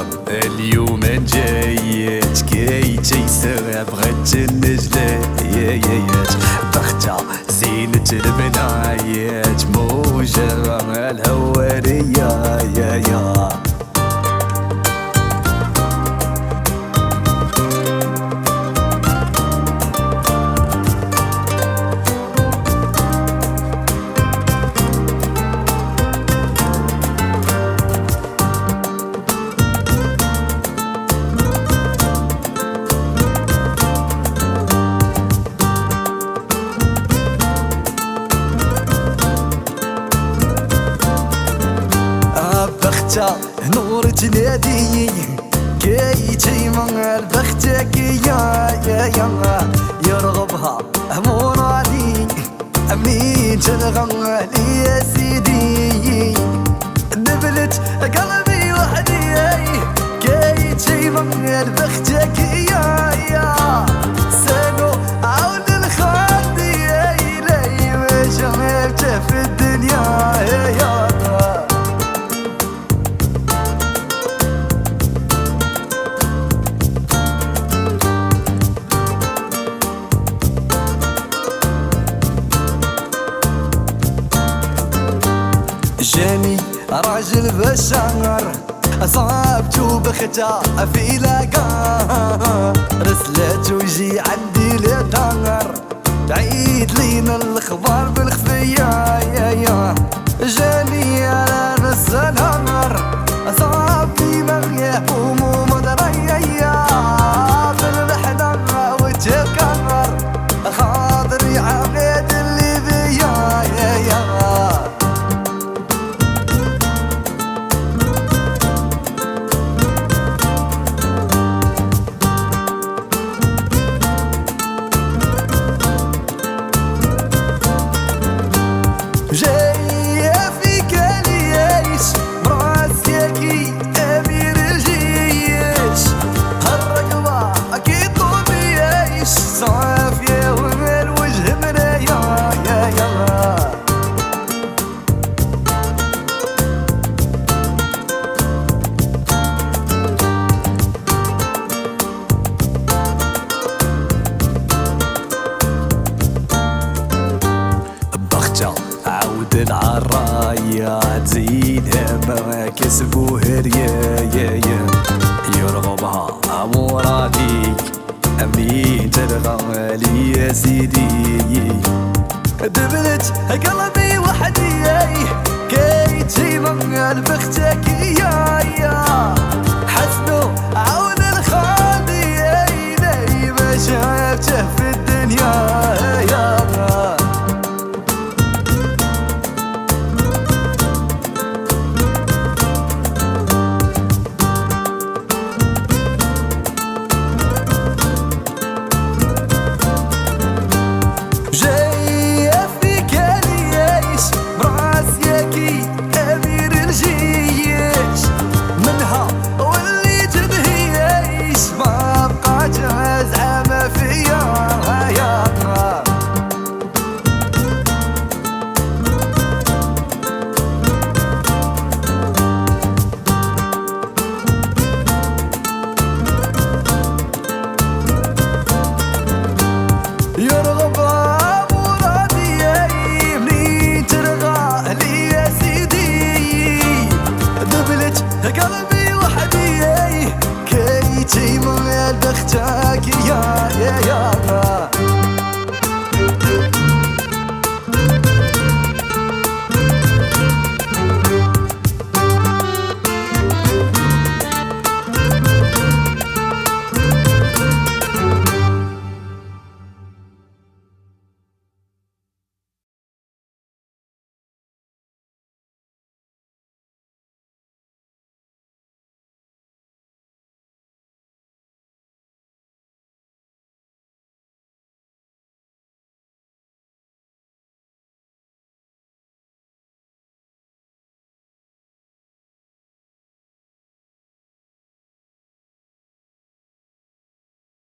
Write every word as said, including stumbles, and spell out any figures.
اليوم جايت كي تيسر بغيت النجلات بختها زينة البنايات موجة الهوارية يا يا نور تنادي كي تيمن البختك يا يا يا يرغبها مرادي منين تنغنى لي يا سيدي دبلت قلبي وحدي كي تيمن البختك يا يا سنو عود الخاطي لي ما شملت في الدنيا يا جاني راجل بشار صابته بختها في لاقار رسلت ويجي عندي لدار تعيد لينا الاخبار بالخفيه يا يا جاني على نص النهار صابني مغياب ومدريا بالبحر وتكرر خاطري عقيد اللي بيا يا يا جاية فيك الياش براسيكي أمير الجيش هالرقبة أكيد طبيعيش صافية والوجه مرايا يا يا بختها عود العرايا تزيدها ما كسبوه ريا يا يا يرغبها مراديك منين ترغى لي يا سيدي دبلت قلبي وحدي كي تيمن البختك يا يا